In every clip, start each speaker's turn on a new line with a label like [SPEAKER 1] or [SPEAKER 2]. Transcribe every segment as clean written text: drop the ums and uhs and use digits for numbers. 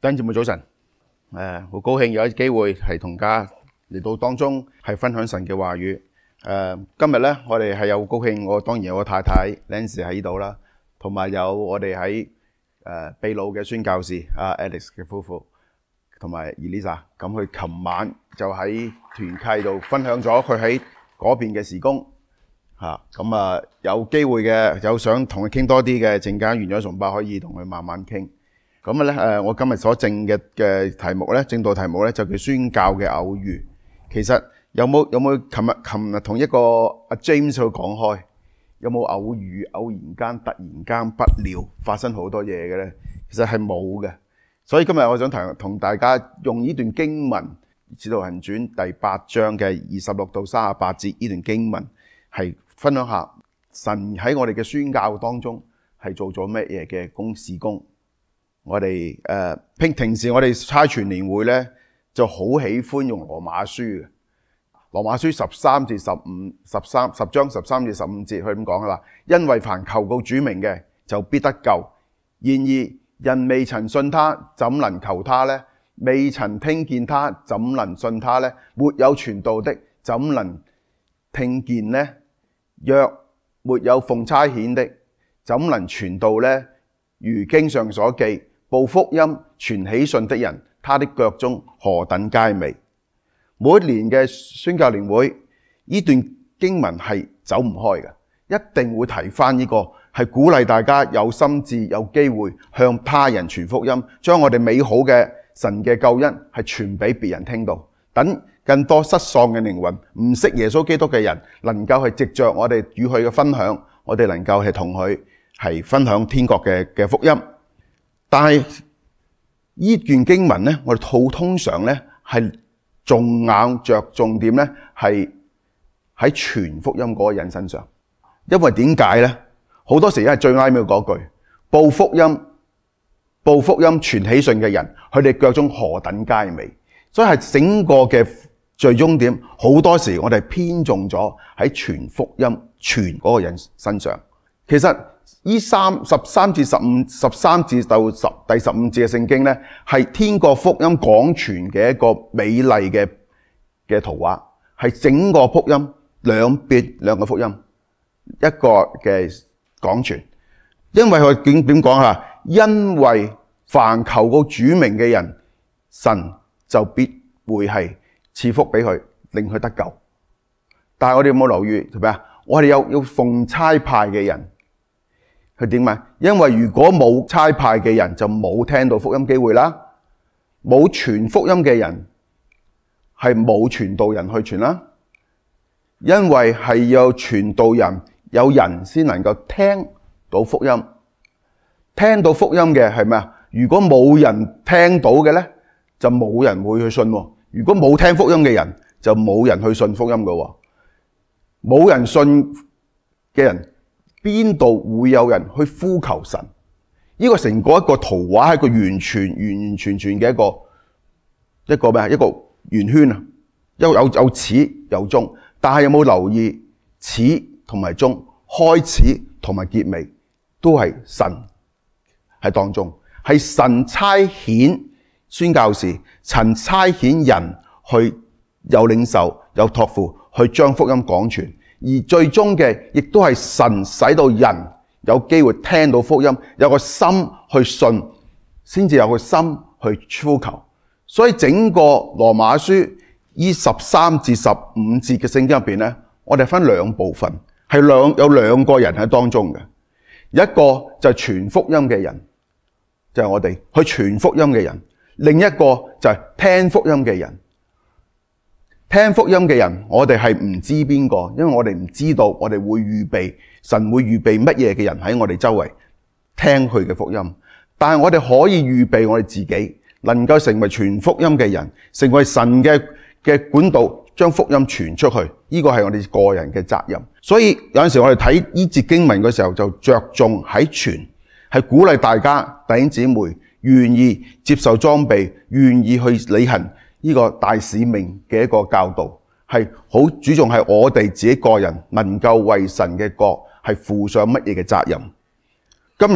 [SPEAKER 1] 弟兄姊妹早晨，好高興有機會係同大家嚟到當中係分享神嘅話語。今日咧我哋係有高興，我當然有我太太 Nancy 喺呢度啦，同埋有我哋喺秘魯嘅宣教士Alex 嘅夫婦，同埋 Elisa。咁佢琴晚就喺團契度分享咗佢喺嗰邊嘅事工嚇。咁有機會嘅，有想同佢傾多啲嘅，陣間完咗崇拜可以同佢慢慢傾。咁咧我今日所正嘅題目咧，正道題目咧就叫宣教嘅偶遇。其實有冇琴日同一個阿 James 去講開，有冇偶遇偶然間突然間不料發生好多嘢嘅咧？其實係冇嘅。所以今日我想同大家用呢段經文《使徒行傳》第8章嘅26到38節呢段經文，係分享下神喺我哋嘅宣教當中係做咗乜嘢嘅事工。我哋平時我哋差傳年會咧就好喜歡用羅馬書嘅，羅馬書10章13至15節，佢咁講啦，因為凡求告主名嘅就必得救。然而人未曾信他，怎能求他呢？未曾聽見他，怎能信他呢？沒有傳道的，怎能聽見呢？若沒有奉差遣的，怎能傳道呢？如經上所記，報福音傳喜信的人，他的腳蹤何等佳美。每一年嘅宣教年會，呢段經文係走唔開嘅，一定會提翻呢個，係鼓勵大家有心志有機會向他人傳福音，將我哋美好嘅神嘅救恩係傳俾別人聽到，等更多失喪嘅靈魂，唔識耶穌基督嘅人，能夠係藉着我哋與佢嘅分享，我哋能夠係同佢係分享天國嘅福音。但係呢段經文咧，我哋通常咧係着重點咧係喺傳福音嗰個人身上，因為點解咧？好多時係最啱嘅嗰句，報福音傳喜信嘅人，佢哋腳蹤何等佳美。所以係整個嘅最終點，好多時我哋偏重咗喺傳福音傳嗰個人身上。其實呢13至到第15節嘅聖經咧，係天國福音廣傳嘅一個美麗嘅圖畫，係整個福音兩個福音一個嘅廣傳。因為佢點講啊？因為凡求告主名嘅人，神就必會係賜福俾佢，令佢得救。但係我哋有冇留意係咪啊？我哋要奉差派嘅人。佢點啊？因為如果冇差派嘅人，就冇聽到福音機會啦。冇傳福音嘅人，係冇傳道人去傳啦。因為係有傳道人，有人先能夠聽到福音。聽到福音嘅係咩啊？如果冇人聽到嘅咧，就冇人會去信。如果冇聽福音嘅人，就冇人去信福音噶。冇人信嘅人，邊度會有人去呼求神？呢個成個一個圖畫，係一個完全嘅一個咩啊？一個圓圈啊，有始有終。但係有冇留意始同埋終，開始同埋結尾都係神喺當中，係神差遣宣教士，神差遣人去有領受有託付去將福音廣傳。而最終嘅，亦都係神使到人有機會聽到福音，有個心去信，先至有個心去呼求。所以整個羅馬書呢13至15節嘅聖經入邊咧，我哋分兩部分，係有兩個人喺當中嘅。一個就係傳福音嘅人，就係我哋去傳福音嘅人；另一個就係聽福音嘅人。聽福音嘅人，我哋係唔知邊個，因為我哋唔知道我哋會預備，神會預備乜嘢嘅人喺我哋周圍聽佢嘅福音。但係我哋可以預備我哋自己，能夠成為傳福音嘅人，成為神嘅管道，將福音傳出去。呢個係我哋個人嘅責任。所以有陣時我哋睇呢節經文嘅時候，就着重喺傳，係鼓勵大家弟兄姊妹願意接受裝備，願意去履行呢個大使命嘅一個教導，係好注重係我哋自己個人能夠為神嘅國係負上乜嘢嘅責任。今日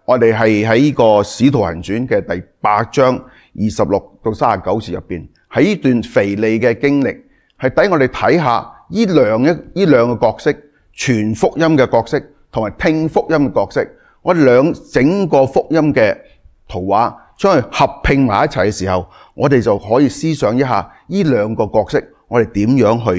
[SPEAKER 1] 我哋係喺呢個使徒行傳嘅第8章26到39節入邊，喺呢段腓利嘅經歷，係等我哋睇下呢兩個角色，傳福音嘅角色同埋聽福音嘅角色，我哋整個福音嘅圖畫將佢合併埋一齊嘅時候，我哋就可以思想一下呢兩個角色，我哋點樣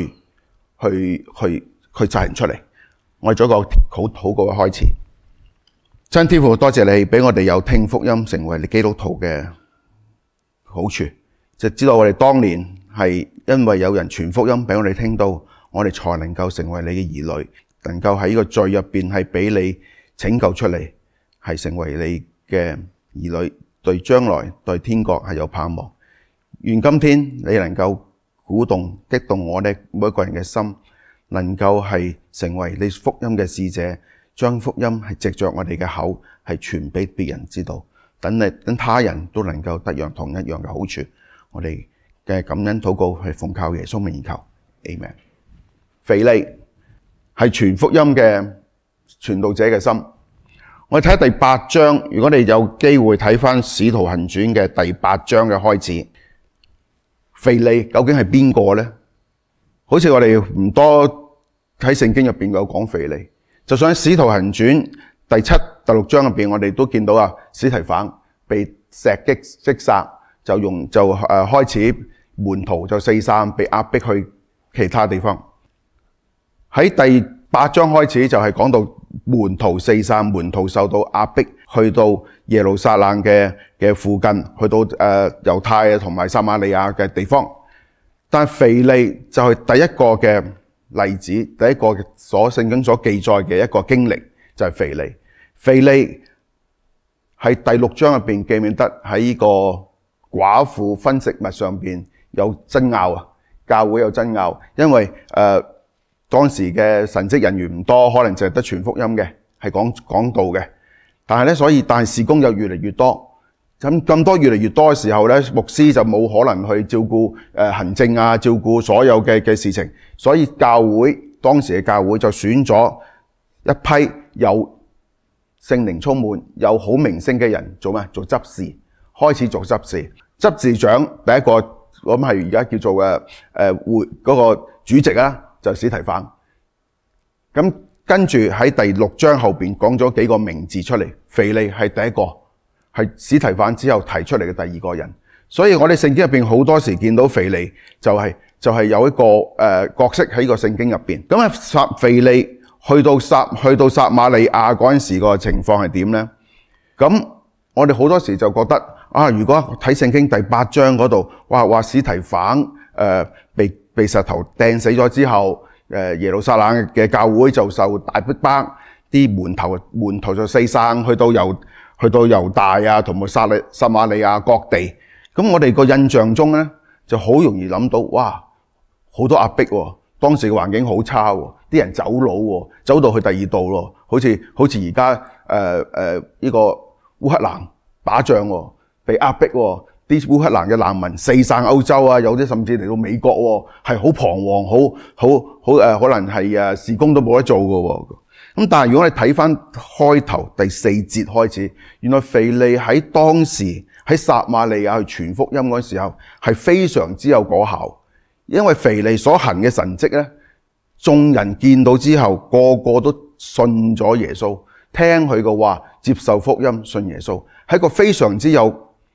[SPEAKER 1] 去製出嚟。我哋做一個好禱告嘅開始。真天父，多謝你俾我哋有聽福音成為你基督徒嘅好處，就知道我哋當年係因為有人傳福音俾我哋聽到，我哋才能夠成為你嘅兒女，能夠喺呢個罪入邊係俾你拯救出嚟，係成為你嘅兒女，對將來對天國係有盼望。願今天你能夠鼓動激動我哋每一個人嘅心，能夠係成為你福音嘅使者，將福音係藉着我哋嘅口係傳俾別人知道，等他人都能夠得樣同一樣嘅好處。我哋嘅感恩禱告係奉靠耶穌名而求 Amen。 腓利係傳福音嘅傳道者嘅心。我哋睇第8章，如果你有機會睇翻使徒行傳嘅第8章嘅開始，腓利究竟係邊個呢？好似我哋唔多喺聖經入邊有講腓利，就算喺使徒行傳第7、第6章入邊，我哋都見到啊，司提反被石擊擊殺，就開始門徒就四散，被壓迫去其他地方。喺第8章開始就係講到門徒四散，門徒受到壓迫，去到耶路撒冷嘅附近，去到猶太同埋撒瑪利亞嘅地方。但腓利就係第一個嘅例子，第一個聖經所記載嘅一個經歷就係腓利。腓利喺第6章入邊記唔記得喺呢個寡婦分食物上邊有爭拗啊？教會有爭拗，因為當時嘅神職人員唔多，可能淨係得傳福音嘅，係講道嘅。但係事工又越嚟越多，咁多越嚟越多嘅時候咧，牧師就冇可能去照顧行政啊，照顧所有嘅事情，所以當時嘅教會就選咗一批有聖靈充滿、有好名聲嘅人做咩？做執事，開始做執事。執事長第一個我諗係而家叫做會嗰個主席啊，就司提反。咁跟住喺第6章後邊講咗幾個名字出嚟，腓利係第一個，係司提反之後提出嚟嘅第二個人。所以我哋聖經入邊好多時見到腓利就係有一個角色喺個聖經入邊。咁啊，腓利去到撒瑪利亞嗰陣時個情況係點呢？咁我哋好多時就覺得啊，如果睇聖經第8章嗰度，話司提反被石頭掟死咗之後，耶路撒冷嘅教會就受大逼迫，啲門徒就四散去到猶大啊，同埋撒瑪利亞各地。咁我哋個印象中咧，就好容易諗到，哇，好多壓迫喎，當時嘅環境好差喎，啲人走佬喎，走到去第二度咯，好似而家呢個烏克蘭打仗喎，被壓迫喎。啲烏克蘭嘅難民四散歐洲啊，有啲甚至嚟到美國喎，係好彷徨，可能係事工都冇得做㗎喎。咁但係如果你睇翻開頭第4節開始，原來腓利喺當時喺撒瑪利亞去傳福音嗰時候係非常之有果效，因為腓利所行嘅神蹟咧，眾人見到之後個個都信咗耶穌，聽佢嘅話，接受福音，信耶穌，係一個非常之有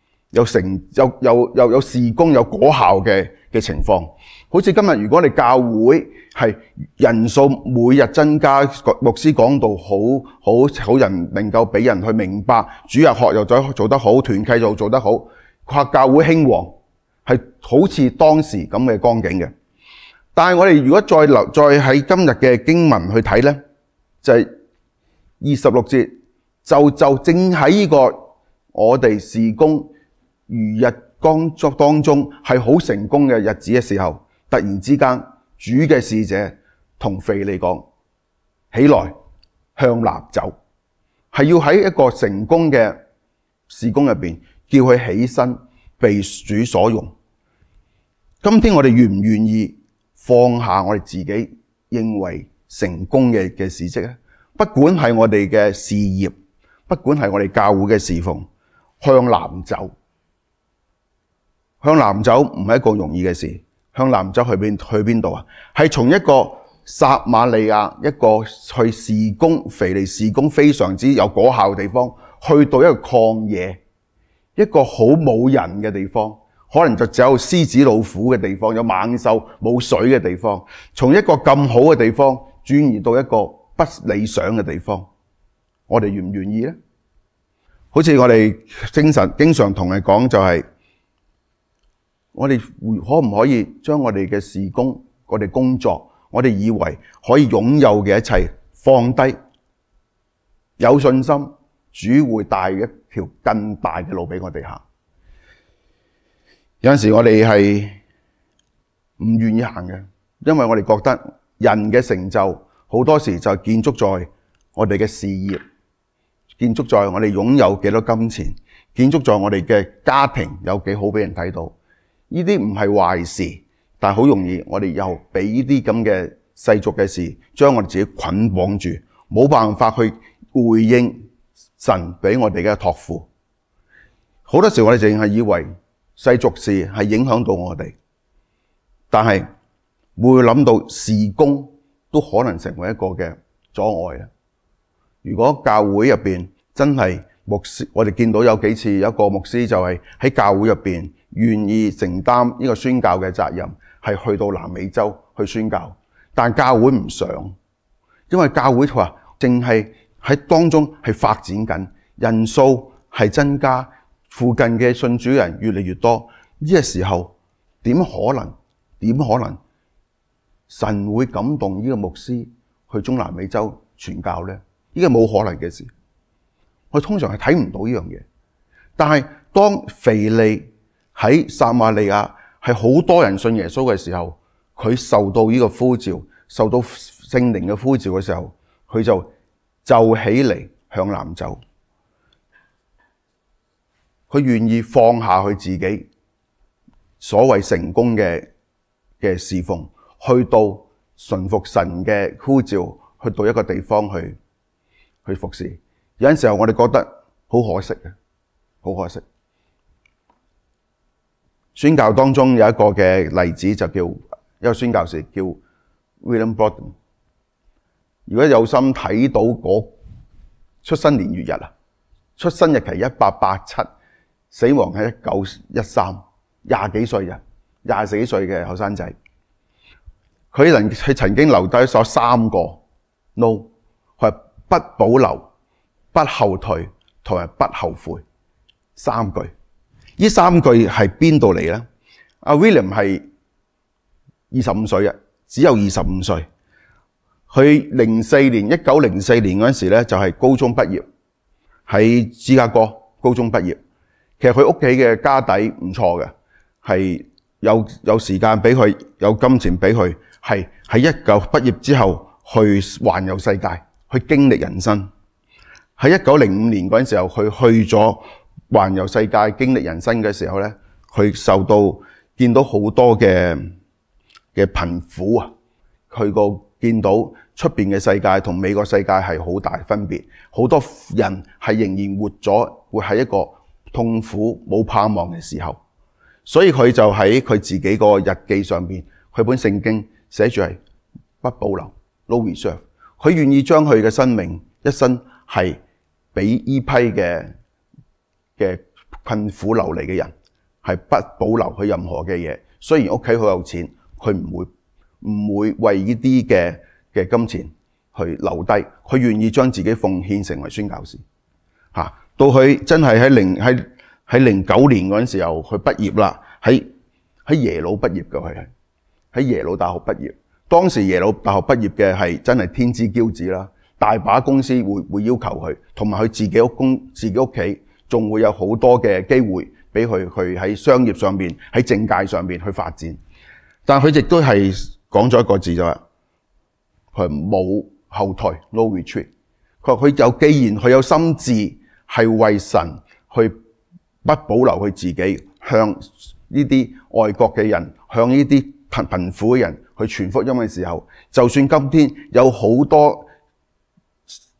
[SPEAKER 1] 事工有果效嘅情況。好似今日如果你教會係人數每日增加，牧師講道好人能夠俾人去明白，主日學又做得好，團契又做得好，教會興旺，係好似當時咁嘅光景嘅。但係我哋如果再喺今日嘅經文去睇呢，就係26節，就正喺呢個我哋事工如日當中係好成功嘅日子嘅時候，突然之間主嘅使者同腓利講，起來向南走，係要喺一個成功嘅事工入邊叫佢起身被主所用。今天我哋願唔願意放下我哋自己認為成功嘅事蹟咧？不管係我哋嘅事業， 不管係我哋教會嘅侍奉，向南走。向南走唔係一個容易嘅事。向南走去邊度啊？係從一個撒瑪利亞，一個去事工腓利事工非常之有果效嘅地方，去到一個曠野，一個好冇人嘅地方，可能就只有獅子老虎嘅地方，有猛獸冇水嘅地方。從一個咁好嘅地方轉移到一個不理想嘅地方，我哋願唔願意呢？好似我哋經常同人講，就係我哋可唔可以將我哋嘅事工、我哋工作、我哋以為可以擁有嘅一切放低，有信心主會帶一條更大嘅路俾我哋行。有陣時我哋係唔願意行嘅，因為我哋覺得人嘅成就好多時就建築在我哋嘅事業，建築在我哋擁有幾多金錢，建築在我哋嘅家庭有幾好俾人睇到。呢啲唔係壞事，但係好容易我哋又俾呢啲咁嘅世俗嘅事將我哋自己捆綁住，冇辦法去回應神俾我哋嘅託付。好多時我哋淨係以為世俗事係影響到我哋，但係會諗到事工都可能成為一個嘅阻礙啊！如果教會入邊真係牧師，我哋見到有幾次有一個牧師就係喺教會入邊願意承擔呢個宣教嘅責任，係去到南美洲去宣教，但教會唔想，因為教會話淨係喺當中係發展緊，人數係增加，附近嘅信主人越嚟越多，呢個時候點可能神會感動呢個牧師去中南美洲傳教呢？呢個冇可能嘅事，我通常係睇唔到呢樣嘢。但係當腓利喺撒瑪利亞係好多人信耶穌嘅時候，佢受到呢個呼召，受到聖靈嘅呼召嘅時候，佢就起嚟向南走。佢願意放下佢自己所謂成功嘅侍奉，去到順服神嘅呼召，去到一個地方去服侍。有陣時候我哋覺得好可惜嘅，好可惜。宣教當中有一個嘅例子，就叫一個宣教士叫 William Borden。如果有心睇到嗰出生年月日啊，出生日期1887，死亡係1913，廿幾歲嘅24幾歲嘅後生仔。佢曾經留低咗3個 no， 佢係不保留、不後退同埋不後悔3句。呢3句係邊度嚟咧？阿 William 係25歲啊，只有25歲。佢1904年嗰陣時咧，就係高中畢業，喺芝加哥高中畢業。其實佢屋企嘅家底唔錯嘅，係有時間俾佢，有金錢俾佢，係喺19畢業之後去環遊世界，去經歷人生。喺1905年嗰陣時候，佢去咗環遊世界經歷人生嘅時候咧，佢見到好多嘅貧苦啊，佢見到出邊嘅世界同美國世界係好大分別，好多人係仍然活喺一個痛苦冇盼望嘅時候，所以佢就喺佢自己個日記上邊，佢本聖經寫住係不保留 no reserve， 佢願意將佢嘅生命一生係俾呢批嘅困苦流離嘅人，係不保留佢任何嘅嘢。雖然屋企好有錢，佢唔會為呢啲嘅金錢去留低，佢願意將自己奉獻成為宣教士。到佢真係喺09年嗰陣時候，佢畢業啦，喺耶魯畢業嘅，佢係喺耶魯大學畢業。當時耶魯大學畢業嘅係真係天之驕子啦，大把公司會要求佢，同埋佢自己屋企仲會有好多嘅機會俾佢去喺商業上面、喺政界上面去發展。但佢亦都係講咗一個字，就係佢冇後退 no retreat。佢話既然佢有心志係為神去不保留佢自己，向呢啲外國嘅人，向呢啲貧苦嘅人去傳福音嘅時候，就算今天有好多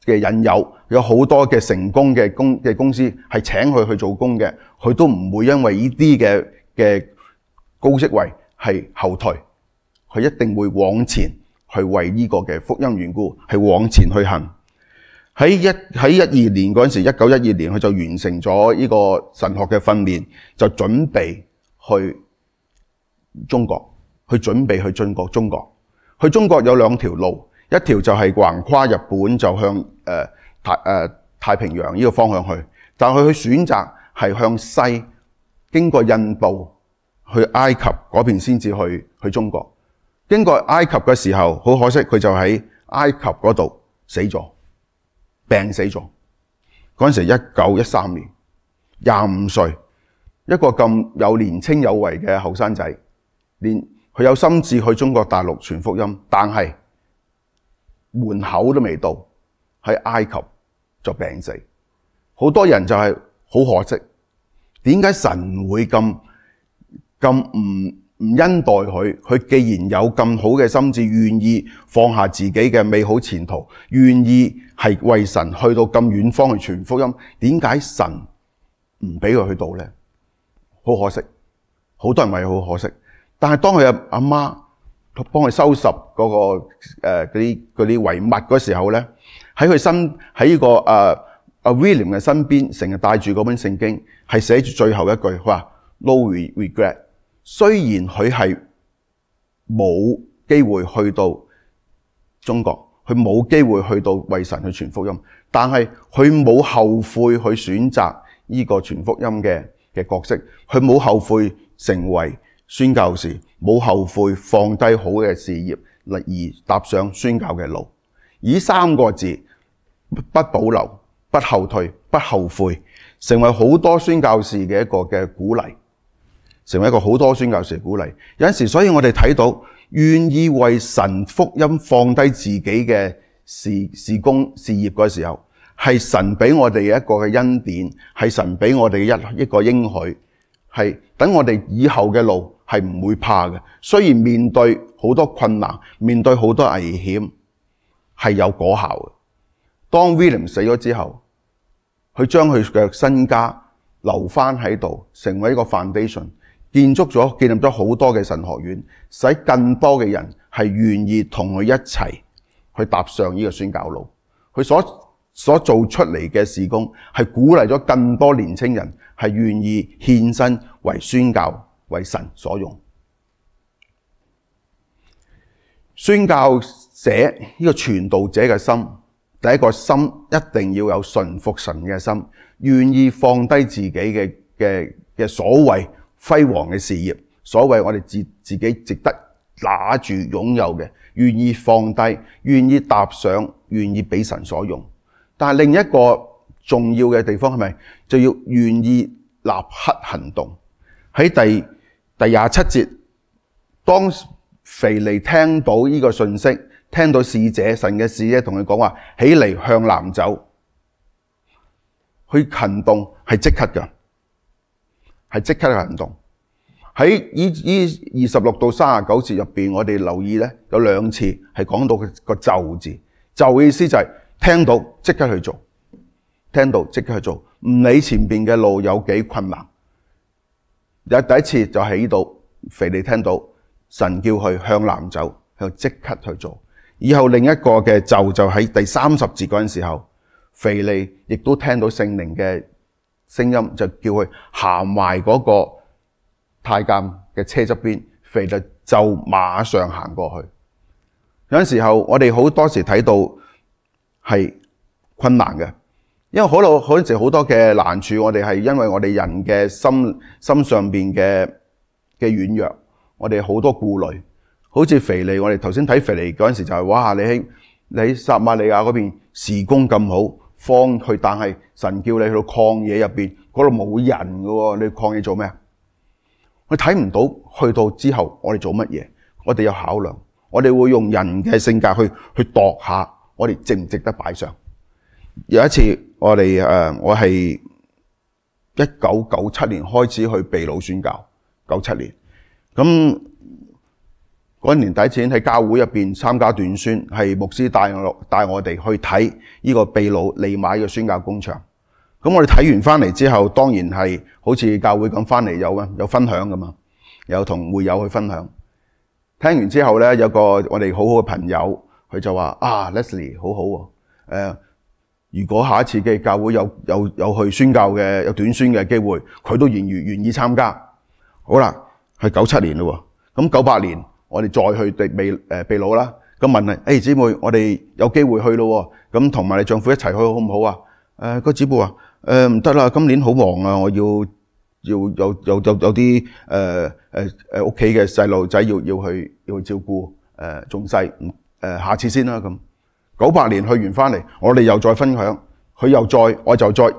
[SPEAKER 1] 嘅引誘，有好多嘅成功嘅公司係請佢去做工嘅，佢都唔會因為呢啲嘅高職位係後退，佢一定會往前去為呢個嘅福音緣故，係往前去行。喺12年嗰陣時，1912年佢就完成咗呢個神學嘅訓練，就準備去中國，去準備去進國中國。去中國有兩條路，一條就係橫跨日本，就向太平洋呢個方向去，但係佢選擇係向西，經過印度去埃及嗰邊先至去中國。經過埃及嘅時候，好可惜佢就喺埃及嗰度死咗，病死咗。嗰陣時1913年，25歲，一個咁有年青有為嘅後生仔，佢有心志去中國大陸傳福音，但係門口都未到，喺埃及就病死。好多人就係好可惜，點解神會咁唔恩待佢？佢既然有咁好嘅心志，願意放下自己嘅美好前途，願意係為神去到咁遠方去傳福音，點解神唔俾佢去到呢？好可惜，好多人話好可惜。但係當佢阿媽幫佢收拾嗰個嗰啲遺物嗰時候咧，喺呢個William 嘅身邊，成日帶住嗰本聖經，係寫住最後一句，佢話 No regret。雖然佢係冇機會去到中國，佢冇機會去到為神去傳福音，但係佢冇後悔去選擇呢個傳福音嘅角色，佢冇後悔成為宣教士，冇後悔放低好嘅事業而踏上宣教嘅路。以3個字，不保留、不後退、不後悔，成為好多宣教士嘅一個嘅鼓勵，成為一個好多宣教士嘅鼓勵。有陣時，所以我哋睇到願意為神福音放低自己嘅事工事業嘅時候，係神俾我哋一個嘅恩典，係神俾我哋一個應許，係等我哋以後嘅路係唔會怕嘅。雖然面對好多困難，面對好多危險，係有果效嘅。當 William 死咗之後，佢將佢嘅身家留翻喺度，成為一個 foundation， 建立咗好多嘅神學院，使更多嘅人係願意同佢一齊去踏上呢個宣教路。佢所做出嚟嘅事工係鼓勵咗更多年青人係願意獻身為宣教，為神所用。宣教者呢個傳道者嘅心，第一個心一定要有順服神嘅心，願意放低自己嘅所謂輝煌嘅事業，所謂我哋自己值得拿住擁有嘅，願意放低，願意踏上，願意俾神所用。但係另一個重要嘅地方係咪就要願意立刻行動？喺第27節，當腓利聽到呢個信息，聽到神嘅使者同佢講話，起嚟向南走，去行動係即刻嘅，係即刻嘅行動。喺呢26到39節入邊，我哋留意咧有2次係講到個就字，就嘅意思就係聽到即刻去做，聽到即刻去做，唔理前邊嘅路有幾困難。第一次就喺呢度，腓利聽到神叫佢向南走，佢即刻去做。以後另一個嘅就喺第30節嗰陣時候，腓利亦都聽到聖靈嘅聲音，就叫佢行埋嗰個太監嘅車側邊，腓利就馬上行過去。有陣時候我哋好多時睇到係困難嘅，因為好多嘅難處，我哋係因為我哋人嘅心上邊嘅軟弱，我哋好多顧慮。好似腓利，我哋頭先睇腓利嗰陣時就係哇，你喺撒瑪利亞嗰邊事工咁好，放去，但係神叫你去到曠野入邊，嗰度冇人㗎喎，你曠野做咩？我睇唔到去到之後我哋做乜嘢？我哋有考量，我哋會用人嘅性格去度下，我哋值唔值得擺上？有一次我係1997年開始去秘魯宣教，97年咁嗰年第一次喺教會入邊參加短宣，係牧師帶我哋去睇呢個秘魯利馬嘅宣教工場。咁我哋睇完翻嚟之後，當然係好似教會咁翻嚟有分享噶嘛，有同會友去分享。聽完之後咧，有個我哋好好嘅朋友，佢就話Leslie 好好喎，如果下一次嘅教會有去宣教嘅有短宣嘅機會，佢都願意參加。好啦，係97年咯喎，咁98年我哋再去秘魯啦。咁問你，姊妹，我哋有機會去咯喎，咁同埋你丈夫一齊去好唔好啊？個姊妹話唔得啦，今年好忙啊，我要有啲屋企嘅細路仔要去照顧，仲細，下次先啦咁。98年去完翻嚟，我哋又再分享，我就再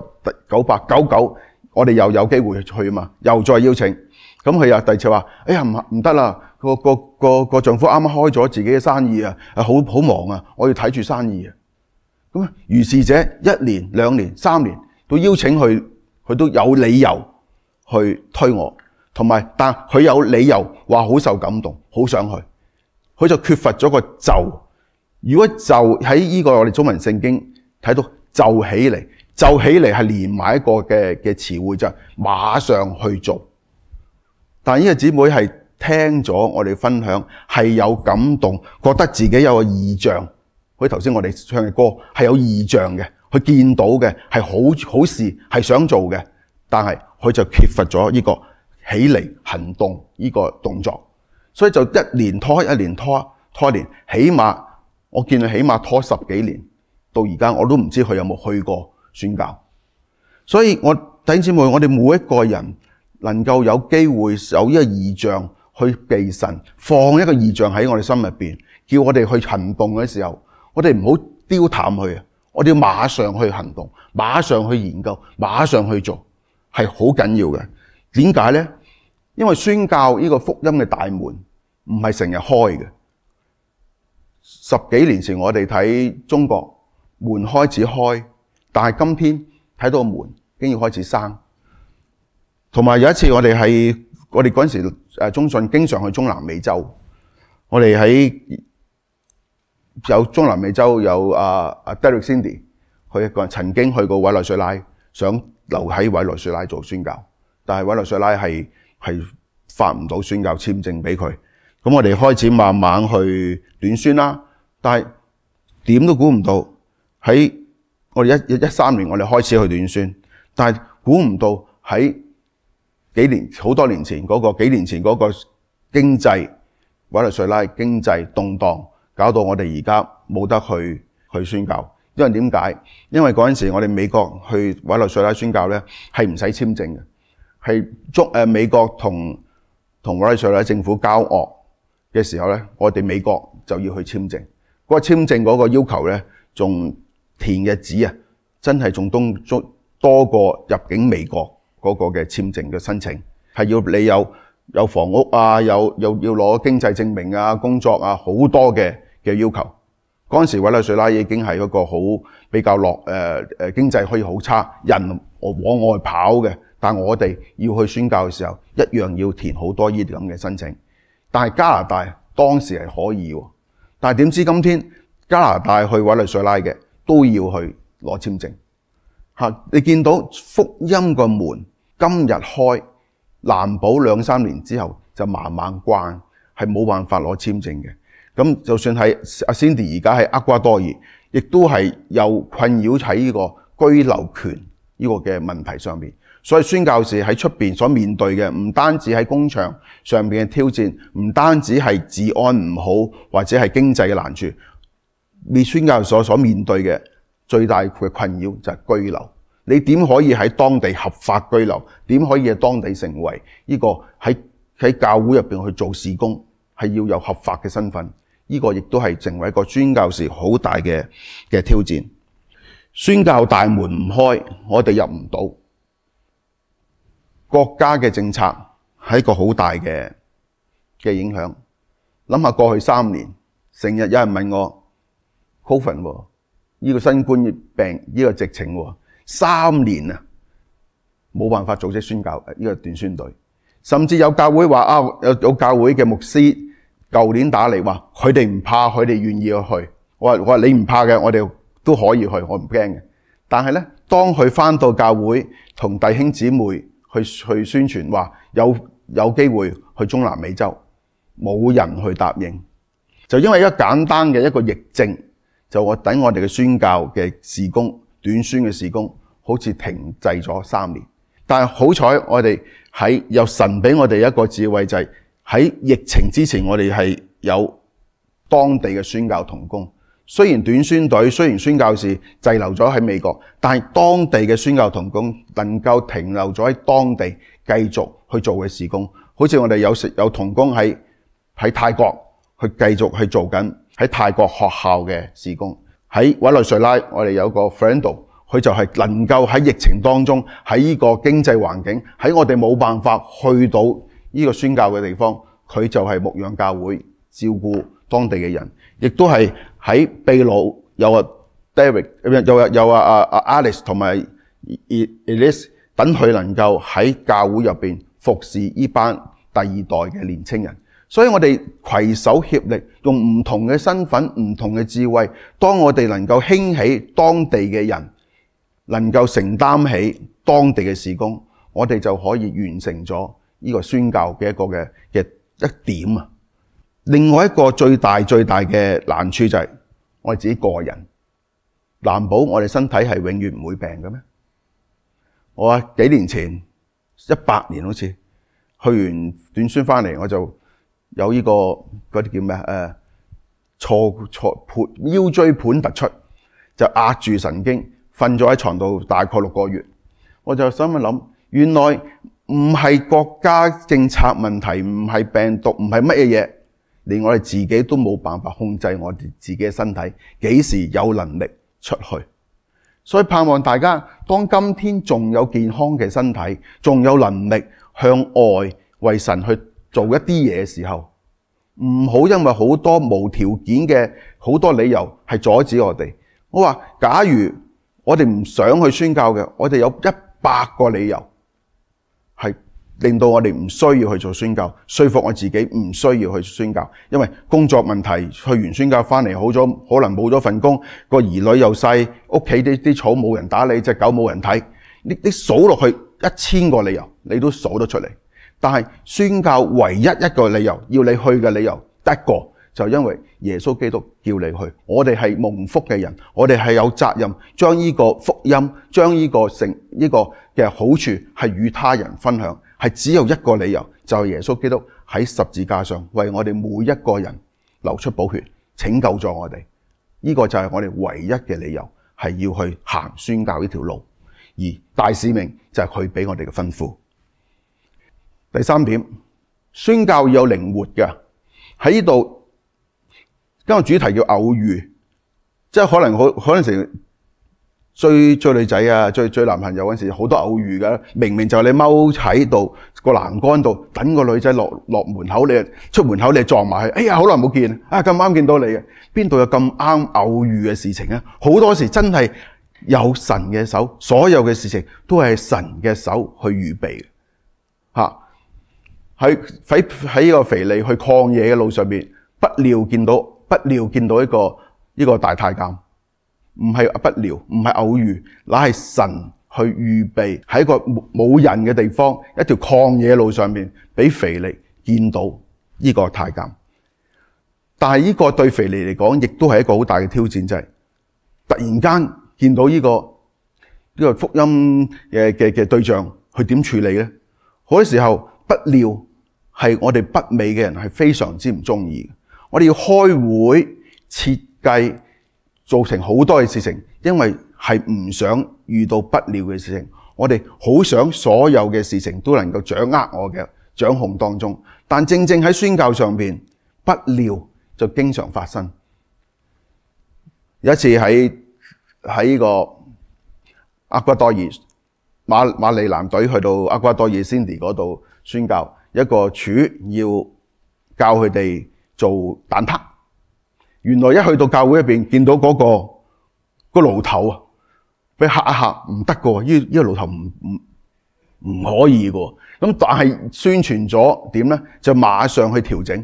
[SPEAKER 1] 99，我哋又有機會去嘛，又再邀請。咁佢又第二次話，唔得啦，個丈夫啱啱開咗自己嘅生意啊，好忙啊，我要睇住生意啊。咁如是者1年、2年、3年都邀請佢都有理由去推我，但佢有理由話好受感動，好想去，佢就缺乏咗個就。如果就喺呢個我哋中文聖經睇到就起嚟係連埋一個嘅詞彙，就係馬上去做。但呢個姊妹係聽咗我哋分享，係有感動，覺得自己有個異象。好似頭先我哋唱嘅歌係有異象嘅，佢見到嘅係好事，係想做嘅，但係佢就缺乏咗呢個起嚟行動呢個動作，所以就一年拖一年，起碼我見佢起碼拖10幾年，到而家我都唔知佢有冇去過宣教。所以弟兄姊妹，我哋每一個人能夠有機會有呢個異象，去被神放一個異象喺我哋心入邊，叫我哋去行動嘅時候，我哋唔好丟淡佢，我哋要馬上去行動，馬上去研究，馬上去做，係好緊要嘅。點解呢？因為宣教呢個福音嘅大門唔係成日開嘅。10幾年前我哋睇中國門開始開，但係今天睇到個門已經要開始閂。同埋有一次我哋嗰陣時中信經常去中南美洲，我哋有中南美洲有Derek Cindy， 佢一個人曾經去過委內瑞拉，想留喺委內瑞拉做宣教，但係委內瑞拉係發唔到宣教簽證俾佢。咁我哋開始慢慢去短宣啦，但係點都估唔到喺我哋13年我哋開始去短宣，但係估唔到喺好多年前嗰個經濟委內瑞拉經濟動盪，搞到我哋而家冇得去宣教。因為點解？因為嗰陣時我哋美國去委內瑞拉宣教咧係唔使簽證嘅，係美國同委內瑞拉政府交惡嘅時候咧，我哋美國就要去簽證。嗰個簽證嗰個要求咧，仲填嘅紙啊，真係仲多過入境美國嗰個嘅簽證嘅申請，係要你有房屋啊，要攞經濟證明啊，工作啊，好多嘅要求。嗰陣時委內瑞拉已經係一個比較經濟可以好差，人往外跑嘅，但我哋要去宣教嘅時候，一樣要填好多呢啲咁嘅申請。但係加拿大當時係可以喎，但係點知今天加拿大去委內瑞拉嘅都要去攞簽證。你見到福音個門今日開，難保2-3年之後就慢慢關，係冇辦法攞簽證嘅。咁就算係阿 Cindy 而家喺厄瓜多爾，亦都係有困擾喺呢個居留權呢個嘅問題上面。所以宣教士喺出邊所面對嘅，唔單止喺工場上邊嘅挑戰，唔單止係治安唔好或者係經濟嘅難處，宣教士所面對嘅最大嘅困擾就係居留。你點可以喺當地合法居留？點可以喺當地成為呢個喺教會入邊去做事工？係要有合法嘅身份。呢個亦都係成為一個宣教士好大嘅挑戰。宣教大門唔開，我哋入唔到。國家嘅政策係一個好大嘅影響。諗下過去3年，成日有人問我 COVID 呢個新冠病呢個疫情3年啊，冇辦法組織宣教呢個短宣隊，甚至有教會話有教會嘅牧師舊年打嚟話佢哋唔怕，佢哋願意去。我話你唔怕嘅，我哋都可以去，我唔驚嘅。但係咧，當佢返到教會同弟兄姊妹去宣傳話有機會去中南美洲，冇人去答應，就因為一個簡單嘅一個疫症，就等我哋嘅宣教嘅事工、短宣嘅事工，好似停滯咗3年。但係好彩，我哋有神俾我哋一個智慧，就係喺疫情之前，我哋係有當地嘅宣教同工。雖然短宣隊、雖然宣教士滯留咗喺美國，但係當地嘅宣教同工能夠停留咗喺當地繼續去做嘅事工。好似我哋有同工喺泰國去繼續去做緊喺泰國學校嘅事工。喺委內瑞拉，我哋有個 friend， 佢就係能夠喺疫情當中，喺呢個經濟環境，喺我哋冇辦法去到呢個宣教嘅地方，佢就係牧養教會，照顧當地嘅人。亦都係喺秘魯有啊 Derek， 有啊 Alice 同埋 Elise 等，佢能夠喺教會入邊服侍呢班第二代嘅年青人。所以我哋攜手協力，用唔同嘅身份、唔同嘅智慧，當我哋能夠興起當地嘅人，能夠承擔起當地嘅事工，我哋就可以完成咗呢個宣教嘅一點啊！另外一個最大嘅難處就係我哋自己個人，難保我哋身體係永遠唔會病嘅咩？我話幾年前18年好似去完短宣翻嚟，我就有呢個嗰啲叫咩腰椎盤突出，就壓住神經，瞓咗喺床度大概6個月。我就心諗，原來唔係國家政策問題，唔係病毒，唔係乜嘢，連我哋自己都冇辦法控制我哋自己嘅身體，幾時有能力出去？所以盼望大家，當今天仲有健康嘅身體，仲有能力向外為神去做一啲嘢嘅時候，唔好因為好多無條件嘅好多理由係阻止我哋。我話，假如我哋唔想去宣教嘅，我哋有100個理由係令到我哋唔需要去做宣教，說服我自己唔需要去宣教，因為工作問題，去完宣教翻嚟好咗，可能冇咗份工，個兒女又細，屋企啲草冇人打理，隻狗冇人睇，你數落去1000個理由，你都數得出嚟。但係宣教唯一一個理由，要你去嘅理由得一個，就因為耶穌基督叫你去。我哋係蒙福嘅人，我哋係有責任將呢個福音，將呢個嘅好處係與他人分享。係只有一個理由，就係耶穌基督喺十字架上為我哋每一個人流出寶血，拯救咗我哋。呢個就係我哋唯一嘅理由，係要去行宣教呢條路。而大使命就係佢俾我哋嘅吩咐。第3點，宣教要有靈活嘅。喺呢度，今日主題叫偶遇，即係可能成追女仔啊，追男朋友嗰陣時，好多偶遇㗎。明明就係你踎喺度個欄杆度等個女仔落門口，你出門口你撞埋去，哎呀好耐冇見啊，咁啱見到你嘅，邊度有咁啱偶遇嘅事情啊？好多時真係有神嘅手，所有嘅事情都係神嘅手去預備嘅。喺呢個腓利去曠野嘅路上面，不料見到一個大太監。唔係不料，唔係偶遇，乃係神去預備喺一個冇人嘅地方，一條曠野路上面，俾腓利見到呢個太監。但係呢個對腓利嚟講，亦都係一個好大嘅挑戰，就係突然間見到呢個福音嘅對象，佢點處理呢？好多時候不料係我哋北美嘅人係非常之唔中意。我哋要開會設計。造成好多嘅事情，因為係唔想遇到不料嘅事情。我哋好想所有嘅事情都能夠掌握我嘅掌控當中，但正正喺宣教上邊，不料就經常發生。有一次喺呢個厄瓜多爾馬里蘭隊去到厄瓜多爾 Cindy 嗰度宣教，一個廚要教佢哋做蛋撻。原來一去到教會入邊，見到嗰個爐頭啊，俾嚇一嚇，唔得噶，呢個爐頭唔可以噶。咁但係宣傳咗點咧，就馬上去調整。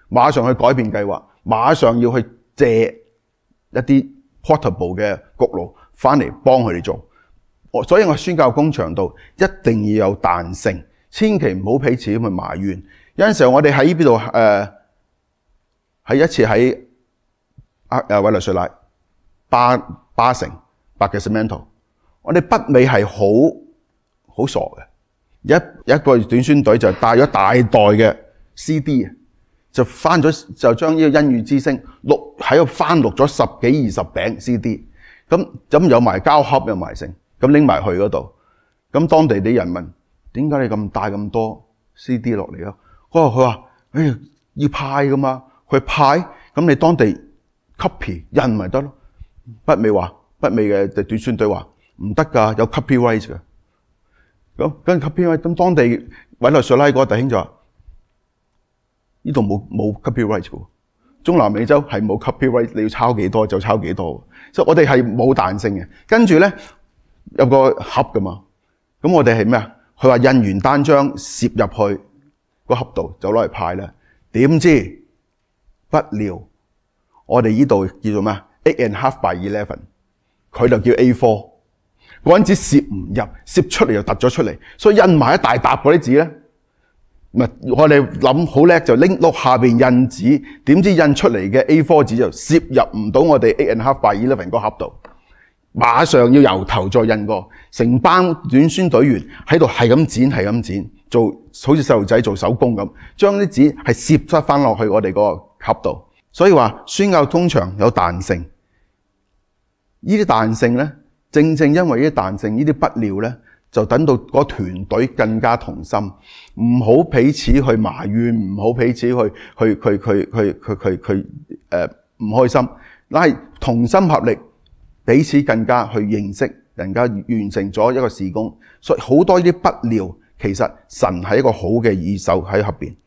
[SPEAKER 1] 馬上去改變計劃，馬上要去借一啲 portable 嘅焗爐翻嚟幫佢哋做。所以我宣教工場度一定要有彈性，千祈唔好彼此咁去埋怨。有陣時候我哋喺呢邊度喺一次喺委內瑞拉巴城白嘅 Cemento， 我哋北美係好傻嘅，一個短宣隊就帶咗大袋嘅 CD， 就翻咗就將呢個恩語之聲喺度翻錄咗10幾20餅 CD， 咁有埋膠盒有埋成，咁拎埋去嗰度，咁當地啲人問：點解你咁帶咁多 CD 落嚟啊？佢話：要派噶嘛，佢派，咁你當地 copy 印咪得咯。北美嘅短宣隊話唔得㗎，有 copyright 㗎。咁跟住 copyright， 咁當地委內瑞拉嗰個弟兄就話：呢度冇 copyright 㗎，中南美洲係冇 copyright， 你要抄幾多就抄幾多。所以我哋係冇彈性嘅。跟住咧有個盒㗎嘛，咁我哋係咩啊？佢話印完單張攝入去個盒度就攞嚟派啦。點知不料我哋呢度叫做咩？8.5 by 11， 佢就叫 A4。嗰陣紙攝唔入，攝出嚟又突咗出嚟，所以印埋一大沓嗰啲紙咧，我哋諗好叻就拎落下邊印紙，點知印出嚟嘅 A4 紙就攝入唔到我哋 8.5 by 11個盒度，馬上要由頭再印過，成班短宣隊員喺度係咁剪，做好似細路仔做手工咁，將啲紙係攝得翻落去我哋個盒度。所以話宣教工場有彈性，呢啲彈性咧，正因為呢啲彈性，呢啲不料咧，就等到個團隊更加同心，唔好彼此去埋怨，唔好彼此去唔開心，但係同心合力，彼此更加去認識，人家完成咗一個事工。所以好多呢啲不料，其實神係一個好嘅耳手喺後邊。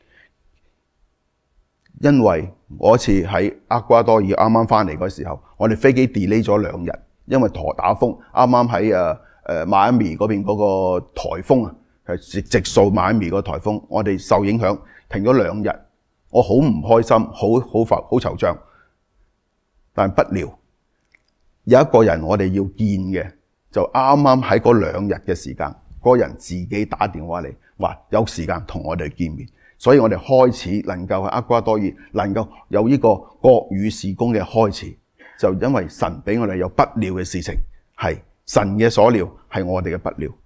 [SPEAKER 1] 因為嗰次喺厄瓜多爾啱啱翻嚟嗰時候，我哋飛機 delay 咗2日，因為打風，啱啱喺邁阿密嗰邊嗰個颱風啊，係直掃邁阿密個颱風，我哋受影響停咗2日，我好唔開心，好惆悵。但不料有一個人我哋要見嘅，就啱啱喺嗰2日嘅時間，嗰個人自己打電話嚟，話有時間同我哋見面。所以我哋開始能夠喺厄瓜多爾能夠有呢個國語事工嘅開始，就因為神俾我哋有不料嘅事情，係神嘅所料，係我哋嘅不料。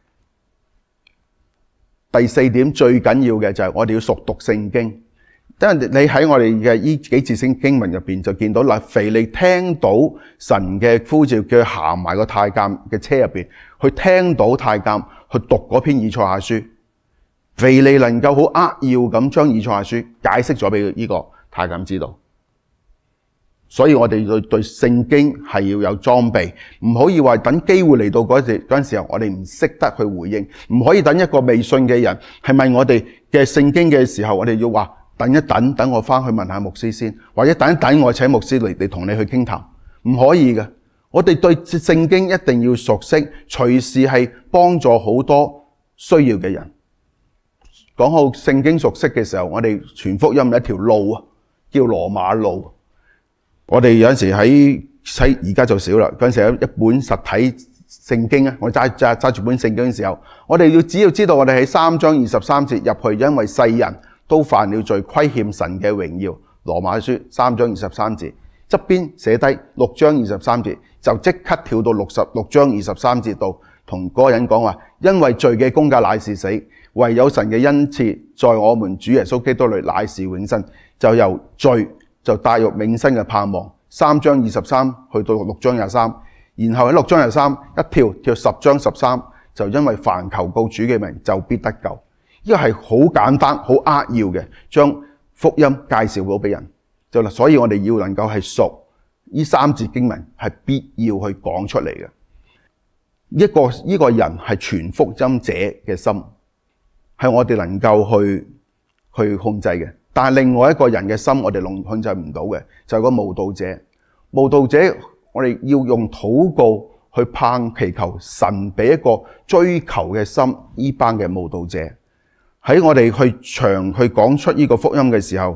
[SPEAKER 1] 第4點最緊要嘅就係我哋要熟讀聖經，因為你喺我哋嘅呢幾節聖經文入邊就見到啦，腓利聽到神嘅呼召，叫佢行埋個太監嘅車入邊，去聽到太監去讀嗰篇以賽亞書。腓利能夠好扼要咁將以賽亞書解釋咗俾呢個太監知道，所以我哋對聖經係要有裝備，唔可以話等機會嚟到嗰陣時候，我哋唔識得去回應，唔可以等一個未信嘅人係問我哋嘅聖經嘅時候，我哋要話等一等，等我翻去問下牧師先，或者等一等我請牧師嚟同你去傾談，唔可以嘅。我哋對聖經一定要熟悉，隨時係幫助好多需要嘅人。講好聖經熟悉嘅時候，我哋傳福音有一條路啊，叫羅馬路。我哋有陣時喺而家就少啦，嗰陣時有一本實體聖經啊，我揸住本聖經嘅時候，我哋只要知道我哋喺3章23節入去，因為世人都犯了罪，虧欠神嘅榮耀。羅馬書3章23節側邊寫低6章23節，就即刻跳到66章23節度，同嗰個人講話，因為罪嘅工價乃是死，唯有神嘅恩賜在我們主耶穌基督裏乃是永生，就由罪就帶入永生嘅盼望。3章23去到6章23，然後喺6章23一跳10章13，就因為凡求告主嘅名就必得救。呢個係好簡單好扼要嘅，將福音介紹到俾人。所以我哋要能夠係熟呢3節經文，係必要去講出嚟嘅。呢個人係傳福音者嘅心，係我哋能夠去控制嘅。但係另外一個人嘅心，我哋控制唔到嘅，就係個慕道者。慕道者，我哋要用禱告去盼祈求神俾一個追求嘅心。呢班嘅慕道者喺我哋去講出呢個福音嘅時候，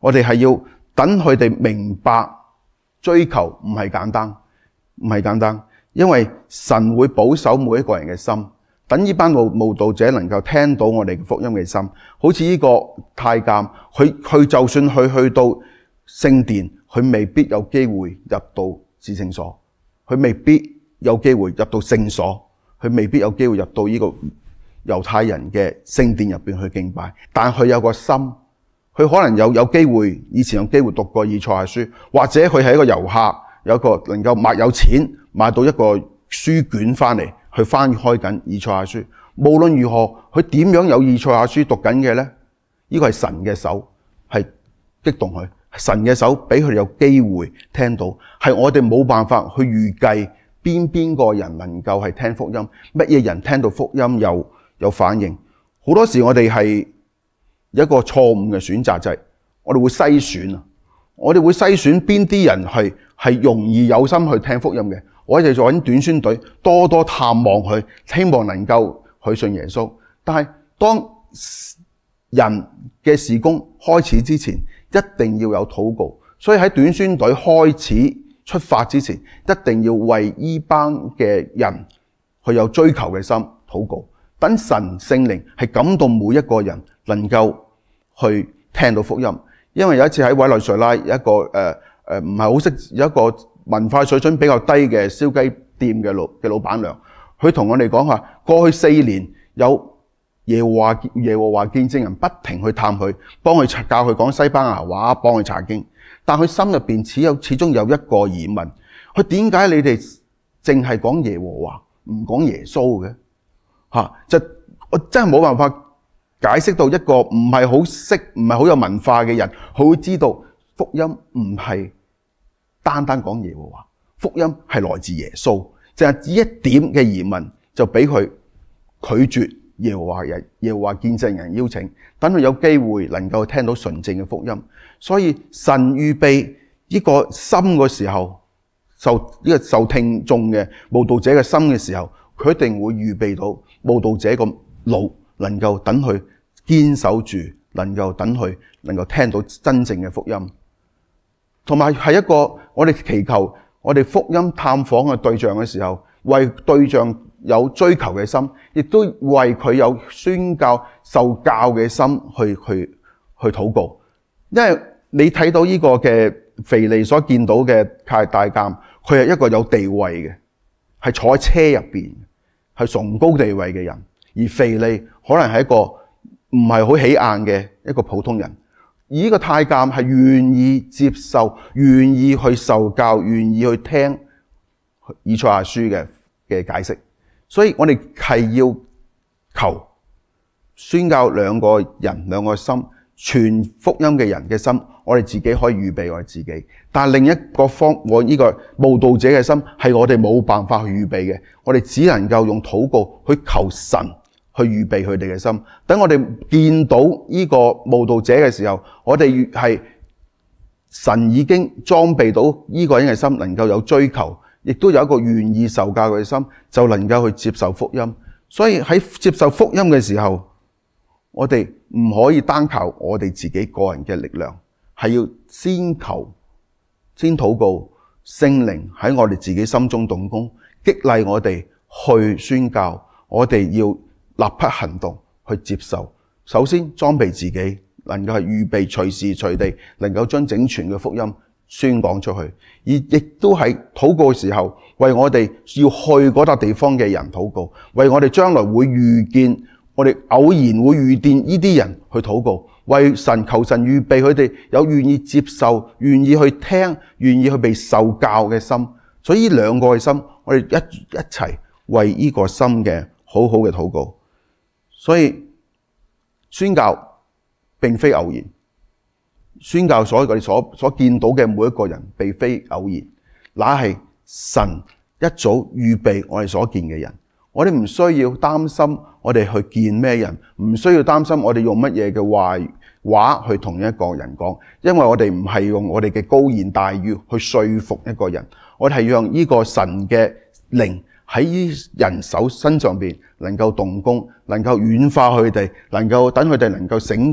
[SPEAKER 1] 我哋係要等佢哋明白追求唔係簡單，唔係簡單，因為神會保守每一個人嘅心。等呢班慕道者能夠聽到我哋福音嘅心，好似呢個太監，佢就算去到聖殿，佢未必有機會入到至聖所，佢未必有機會入到聖所，佢未必有機會入到呢個猶太人嘅聖殿入邊去敬拜。但佢有個心，佢可能有機會，以前有機會讀過以賽亞書，或者佢係一個遊客，有一個能夠有錢買到一個書卷翻嚟，去翻開緊以賽亞書。無論如何，佢點樣有以賽亞書讀緊嘅呢？呢個係神嘅手，係激動佢。神嘅手俾佢哋有機會聽到，係我哋冇辦法去預計邊個人能夠係聽福音，乜嘢人聽到福音有反應。好多時我哋係有一個錯誤嘅選擇，就係我哋會篩選啊，我哋會篩選邊啲人係容易有心去聽福音嘅。我哋就揾短宣隊，多多探望佢，希望能夠去信耶穌。但係當人嘅事工開始之前，一定要有禱告。所以喺短宣隊開始出發之前，一定要為呢班嘅人去有追求嘅心禱告。等神聖靈係感動每一個人能夠去聽到福音。因為有一次喺委內瑞拉，一個唔係好識，有一個文化水準比較低嘅燒雞店嘅老闆娘，佢同我哋講下，過去4年有耶和華見證人不停去探佢，幫佢教佢講西班牙話，幫佢查經。但佢心入邊始終有一個疑問，佢點解你哋淨係講耶和華，唔講耶穌嘅？我真係冇辦法解釋到一個唔係好識、唔係好有文化嘅人，佢會知道福音唔係單單講耶和華，福音係來自耶穌。就係呢一點嘅疑問，就俾佢拒絕耶和華見證人邀請，等佢有機會能夠聽到純正嘅福音。所以神預備呢個心嘅時候，受聽眾嘅慕道者嘅心嘅時候，佢一定會預備到慕道者個腦，能夠等佢堅守住，能夠等佢能夠聽到真正嘅福音。同埋係一個我哋祈求我哋福音探訪嘅對象嘅時候，為對象有追求嘅心，亦都為佢有宣教受教嘅心去禱告。因為你睇到呢個嘅腓利所見到嘅大監，佢係一個有地位嘅，係坐喺車入邊，係崇高地位嘅人。而腓利可能係一個唔係好起眼嘅一個普通人。而呢個太監係願意接受、願意去受教、願意去聽以賽亞書嘅解釋。所以我哋係要求宣教兩個人、兩個心，傳福音嘅人嘅心，我哋自己可以預備我哋自己。但係另一個我呢個慕道者嘅心係我哋冇辦法去預備嘅，我哋只能夠用禱告去求神去預備佢哋嘅心。等我哋見到呢個慕道者嘅時候，我哋係神已經裝備到呢個人嘅心，能夠有追求，亦都有一個願意受教嘅心，就能夠去接受福音。所以喺接受福音嘅時候，我哋唔可以單靠我哋自己個人嘅力量，係要先禱告，聖靈喺我哋自己心中動工，激勵我哋去宣教。我哋要立刻行動去接受。首先裝備自己，能夠係預備隨時隨地能夠將整全嘅福音宣講出去。而亦都係禱告嘅時候，為我哋要去嗰笪地方嘅人禱告，為我哋將來會遇見，我哋偶然會遇見呢啲人去禱告，為神求神預備佢哋有願意接受、願意去聽、願意去被受教嘅心。所以呢兩個嘅心，我哋一齊為呢個心嘅好好嘅禱告。所以宣教並非偶然，宣教所我哋所見到嘅每一個人並非偶然，那係神一早預備我哋所見嘅人。我哋唔需要擔心我哋去見咩人，唔需要擔心我哋用乜嘢嘅話去同一個人講，因為我哋唔係用我哋嘅高言大語去說服一個人，我哋係讓呢個神嘅靈喺人手身上邊能夠動工，能夠軟化佢哋，能夠等佢哋能夠醒覺，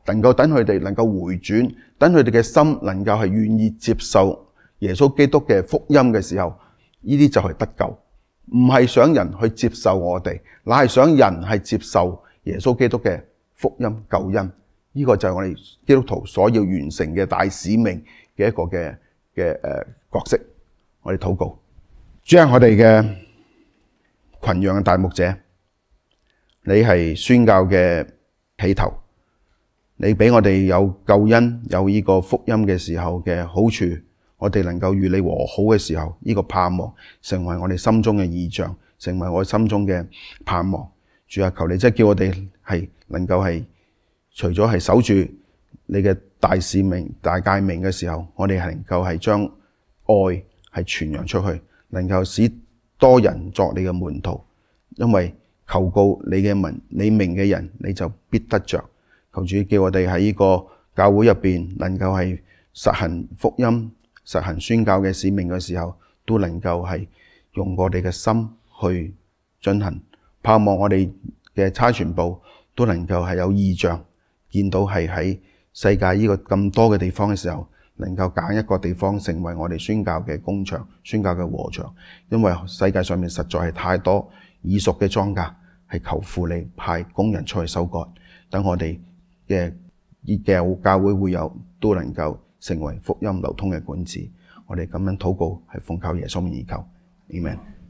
[SPEAKER 1] 能夠等佢哋能夠回轉，等佢哋嘅心能夠係願意接受耶穌基督嘅福音嘅時候，呢啲就係得救。唔係想人去接受我哋，乃係想人係接受耶穌基督嘅福音救恩。呢個就係我哋基督徒所要完成嘅大使命嘅一個嘅角色。我哋禱告，主係我哋嘅群羊嘅大牧者，你係宣教嘅起頭，你俾我哋有救恩，有呢個福音嘅時候嘅好處，我哋能夠與你和好嘅時候，呢個盼望成為我哋心中嘅異象，成為我心中嘅盼望。主啊，求你即係叫我哋係能夠係除咗係守住你嘅大使命、大誡命嘅時候，我哋係能夠係將愛係傳揚出去，能夠使多人作你嘅門徒。因為求告你嘅民，你名嘅人，你就必得着。求主叫我哋喺呢個教會入邊，能夠係實行福音、實行宣教嘅使命嘅時候，都能夠係用我哋嘅心去進行。盼望我哋嘅差傳部都能夠係有異象，見到係喺世界呢個咁多嘅地方嘅時候，能夠揀一個地方成為我哋宣教嘅工場、宣教嘅禾場。因為世界上面實在係太多已熟嘅莊稼，係求父你派工人出去收割，等我哋嘅教會會友都能夠成為福音流通嘅管子。我哋咁樣禱告係奉靠耶穌名而求，阿們。